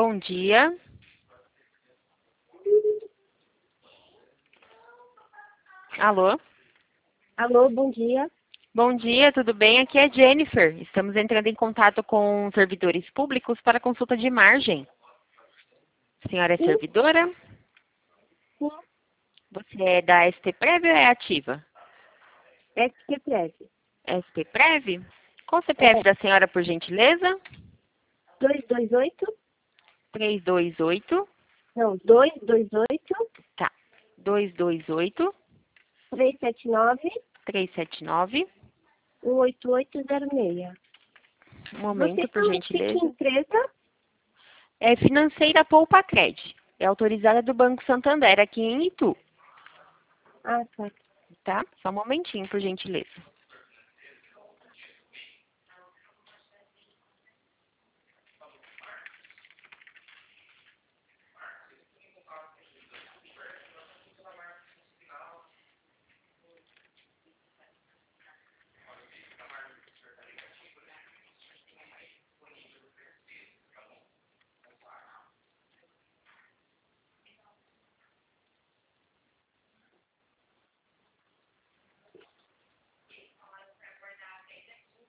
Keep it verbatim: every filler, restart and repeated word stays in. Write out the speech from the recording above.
Bom dia. Alô? Alô, bom dia. Bom dia, tudo bem? Aqui é Jennifer. Estamos entrando em contato com servidores públicos para consulta de margem. A senhora é Sim, servidora? sim, Você é da S T Prev ou é ativa? é que breve. S T Prev? Qual o C P F É da senhora, por gentileza? dois dois oito, três dois oito, não, dois dois oito, tá. dois dois oito, três sete nove, três sete nove. um oito oito zero seis. Um momento, Vocês por são de que gentileza. empresa? É financeira Poupa Cred. É autorizada do Banco Santander aqui em Itu, Ah, tá. tá? Só um momentinho, por gentileza.